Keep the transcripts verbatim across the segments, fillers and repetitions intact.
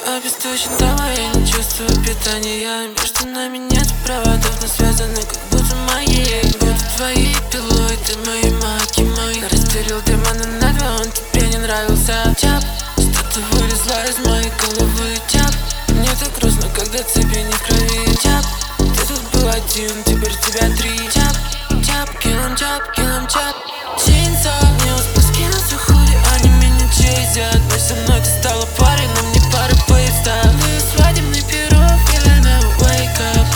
обесточен дома, я не чувствую питания. Между нами нет проводов, но связаны как будто мои. Буду твоей пилой, ты моей маки, мой. Растерял демона на два, он тебе не нравился. Тяп, что-то вылезло из моей головы. Тяп, мне так грустно, когда цепи не в крови. Тяп, ты тут был один, теперь тебя три. Тяп, тяп, киллам тяп, киллам тяп. Чинца, не успел скинуться худи, они меня чейзят. Но со мной ты стала парой, но мне пара поезда. Ты свадебный пирог, feeling never wake up.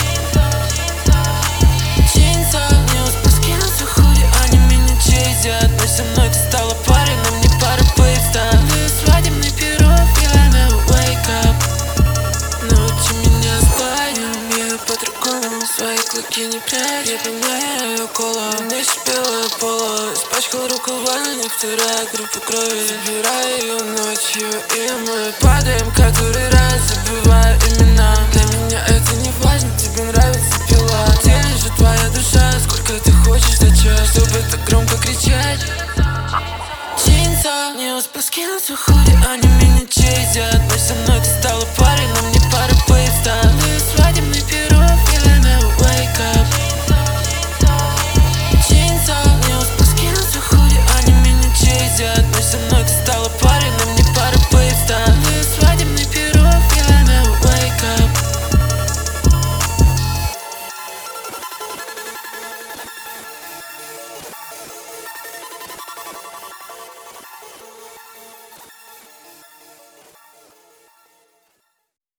Чинца, не успел скинуться худи, они меня чейзят. Но со мной ты стала парой, но мне пара поезда. Ты свадебный пирог, feeling never wake up. Научи меня спать, я по-другому. Свои клыки не прячь, я поменяю коло. Мне белое поло, испачкал рукава, не вторая группа крови. Забираю ее ночью, и мы падаем который раз, забывая имена. Для меня это не важно, тебе нравится пила. Где лежит твоя душа, сколько ты хочешь за час, чтобы так громко кричать? Чинца, не успел скинуться худи, они меня чейзят.